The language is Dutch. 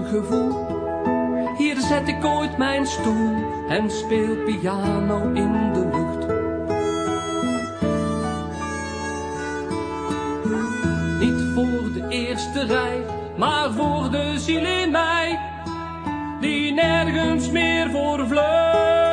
gevoel. Hier zet ik ooit mijn stoel en speel piano in de lucht. Niet voor de eerste rij, maar voor de ziel in mij, die nergens meer voor vlucht.